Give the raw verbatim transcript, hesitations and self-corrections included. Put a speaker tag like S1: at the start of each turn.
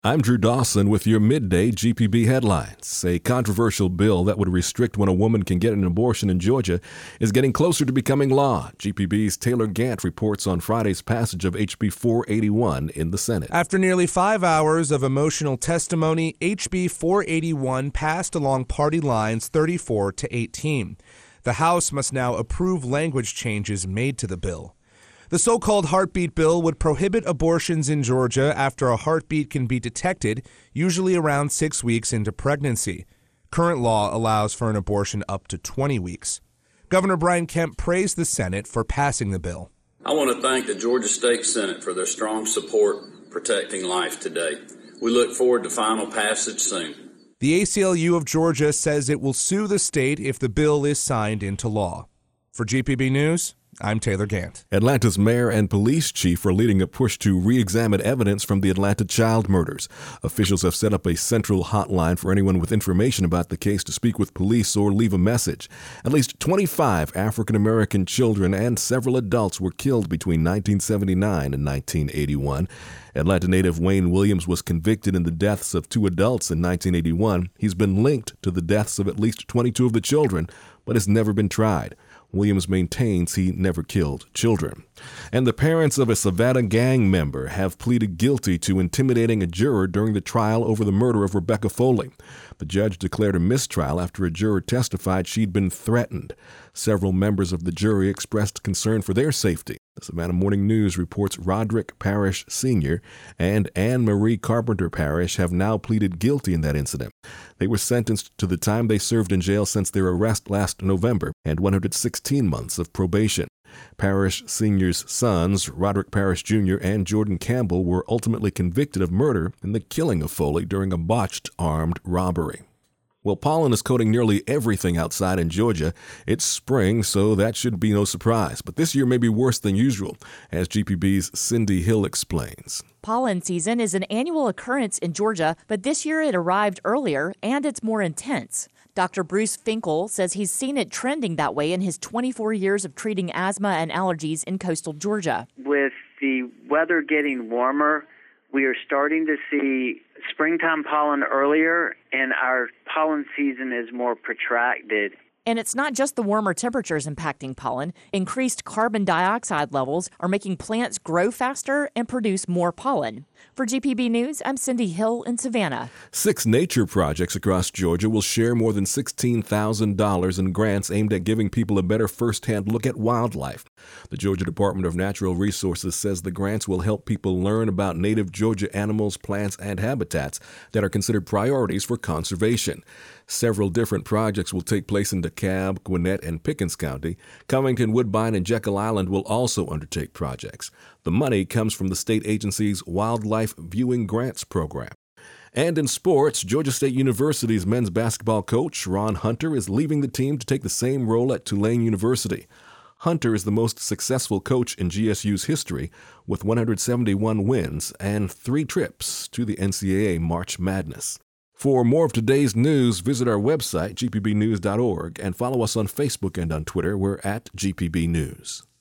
S1: I'm Drew Dawson with your midday G P B headlines. A controversial bill that would restrict when a woman can get an abortion in Georgia is getting closer to becoming law. G P B's Taylor Gant reports on Friday's passage of H B four eighty-one in the Senate.
S2: After nearly five hours of emotional testimony, H B four eighty-one passed along party lines thirty-four to eighteen. The House must now approve language changes made to the bill. The so-called heartbeat bill would prohibit abortions in Georgia after a heartbeat can be detected, usually around six weeks into pregnancy. Current law allows for an abortion up to twenty weeks. Governor Brian Kemp praised the Senate for passing the bill.
S3: I want to thank the Georgia State Senate for their strong support protecting life today. We look forward to final passage soon.
S2: The A C L U of Georgia says it will sue the state if the bill is signed into law. For G P B News, I'm Taylor Gant.
S1: Atlanta's mayor and police chief are leading a push to re-examine evidence from the Atlanta child murders. Officials have set up a central hotline for anyone with information about the case to speak with police or leave a message. At least twenty-five African-American children and several adults were killed between nineteen seventy-nine and nineteen eighty-one. Atlanta native Wayne Williams was convicted in the deaths of two adults in nineteen eighty-one. He's been linked to the deaths of at least twenty-two of the children, but has never been tried. Williams maintains he never killed children. And the parents of a Savannah gang member have pleaded guilty to intimidating a juror during the trial over the murder of Rebecca Foley. The judge declared a mistrial after a juror testified she'd been threatened. Several members of the jury expressed concern for their safety. The Savannah Morning News reports Roderick Parrish Senior and Anne Marie Carpenter Parrish have now pleaded guilty in that incident. They were sentenced to the time they served in jail since their arrest last November and one hundred sixteen months of probation. Parrish Senior's sons, Roderick Parrish Junior and Jordan Campbell, were ultimately convicted of murder in the killing of Foley during a botched armed robbery. Well, pollen is coating nearly everything outside in Georgia. It's spring, so that should be no surprise. But this year may be worse than usual, as G P B's Cindy Hill explains.
S4: Pollen season is an annual occurrence in Georgia, but this year it arrived earlier and it's more intense. Doctor Bruce Finkel says he's seen it trending that way in his twenty-four years of treating asthma and allergies in coastal Georgia.
S5: With the weather getting warmer, we are starting to see springtime pollen earlier, and our pollen season is more protracted.
S4: And it's not just the warmer temperatures impacting pollen. Increased carbon dioxide levels are making plants grow faster and produce more pollen. For G P B News, I'm Cindy Hill in Savannah.
S1: Six nature projects across Georgia will share more than sixteen thousand dollars in grants aimed at giving people a better first-hand look at wildlife. The Georgia Department of Natural Resources says the grants will help people learn about native Georgia animals, plants, and habitats that are considered priorities for conservation. Several different projects will take place in DeKalb, Gwinnett, and Pickens County. Covington, Woodbine, and Jekyll Island will also undertake projects. The money comes from the state agency's Wildlife Viewing Grants program. And in sports, Georgia State University's men's basketball coach, Ron Hunter, is leaving the team to take the same role at Tulane University. Hunter is the most successful coach in G S U's history, with one hundred seventy-one wins and three trips to the N C double A March Madness. For more of today's news, visit our website, G P B news dot org, and follow us on Facebook and on Twitter. We're at G P B News.